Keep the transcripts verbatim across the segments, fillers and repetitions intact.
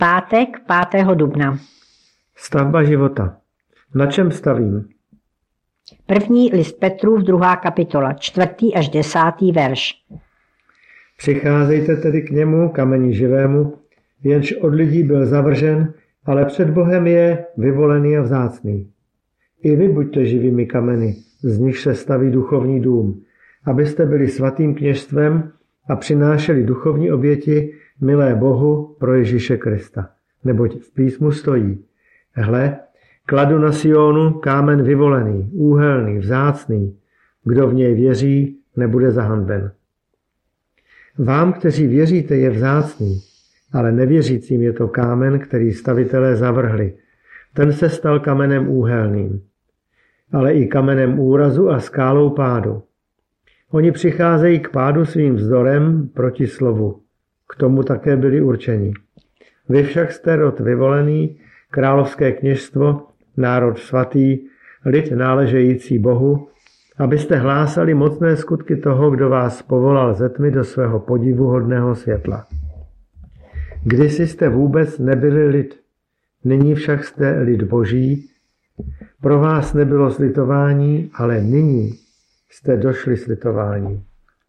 Pátek pátého dubna. Stavba života. Na čem stavím? První list Petrův, druhá kapitola, čtvrtý až desátý verš. Přicházejte tedy k němu, kameni živému, jenž od lidí byl zavržen, ale před Bohem je vyvolený a vzácný. I vy buďte živými kameny, z nich se staví duchovní dům, abyste byli svatým kněžstvem a přinášeli duchovní oběti milé Bohu pro Ježíše Krista. Neboť v písmu stojí: Hle, kladu na Sionu kámen vyvolený, úhelný, vzácný. Kdo v něj věří, nebude zahanben. Vám, kteří věříte, je vzácný, ale nevěřícím je to kámen, který stavitelé zavrhli. Ten se stal kamenem úhelným, ale i kamenem úrazu a skálou pádu. Oni přicházejí k pádu svým vzdorem proti slovu. K tomu také byli určeni. Vy však jste rod vyvolený, královské kněžstvo, národ svatý, lid náležející Bohu, abyste hlásali mocné skutky toho, kdo vás povolal ze tmy do svého podivuhodného světla. Kdysi jste vůbec nebyli lid, nyní však jste lid Boží. Pro vás nebylo slitování, ale nyní jste došli slitování.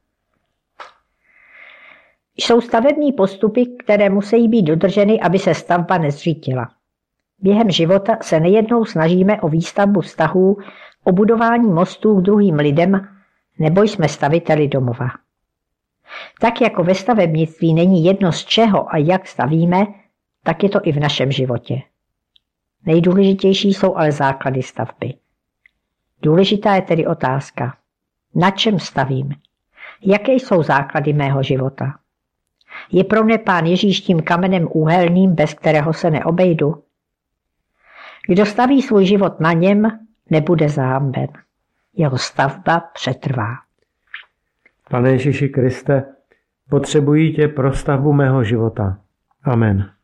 Jsou stavební postupy, které musí být dodrženy, aby se stavba nezřítila. Během života se nejednou snažíme o výstavbu vztahů, o budování mostů k druhým lidem, nebo jsme staviteli domova. Tak jako ve stavebnictví není jedno, z čeho a jak stavíme, tak je to i v našem životě. Nejdůležitější jsou ale základy stavby. Důležitá je tedy otázka: na čem stavím? Jaké jsou základy mého života? Je pro mne Pán Ježíš tím kamenem úhelným, bez kterého se neobejdu? Kdo staví svůj život na něm, nebude zahanben. Jeho stavba přetrvá. Pane Ježíši Kriste, potřebuji tě pro stavbu mého života. Amen.